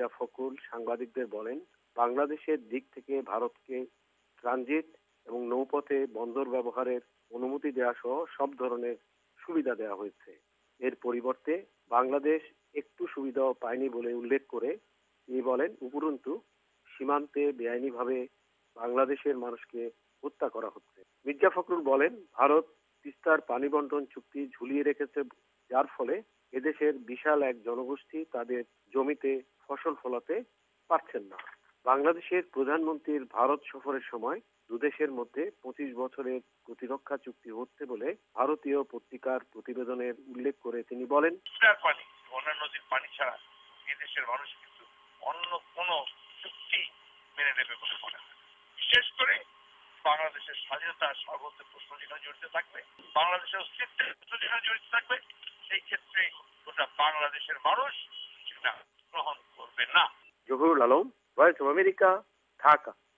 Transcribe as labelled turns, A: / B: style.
A: মির্জা ফখরুল সাংবাদিকদের বলেন, বাংলাদেশের দিক থেকে ভারতকে ট্রানজিট এবং নৌপথে বন্দর ব্যবহারের অনুমতি দেওয়া সহ সব ধরনের সুবিধা দেওয়া হয়েছে। এর পরিবর্তে বাংলাদেশ একটু সুবিধাও পায়নি বলে উল্লেখ করে তিনি বলেন, উপরন্তু সীমান্তে বেআইনিভাবে বাংলাদেশের মানুষকে হত্যা করা হচ্ছে। মির্জা ফখরুল বলেন, ভারত তিস্তার পানি বন্টন চুক্তি ঝুলিয়ে রেখেছে, যার ফলে এদেশের বিশাল এক জনগোষ্ঠী তাদের জমিতে ফসল ফলাতে পারছেন না। বাংলাদেশের প্রধানমন্ত্রীর ভারত সফরের সময় দুদেশের মধ্যে ২৫ বছরের প্রতিরক্ষা চুক্তি হচ্ছে বলে ভারতীয় পত্রিকার প্রতিবেদনের উল্লেখ করে তিনি বলেন,
B: পানি অন্যান্য নদীর পানি ছাড়া এদেশের মানুষ কিন্তু অন্য কোন চুক্তি মেনে নেবে বলে মনে হয়। বিশেষ করে বাংলাদেশের স্বাধীনতা সার্বভৌমত্ব প্রশ্ন যেখানে জড়িত থাকবে, বাংলাদেশের অস্তিত্বের প্রশ্ন যেখানে জড়িত থাকবে, সেই ক্ষেত্রে গোটা বাংলাদেশের মানুষ সেটা গ্রহণ করবে না।
A: Zahurul Alam, Voice of America, Dhaka.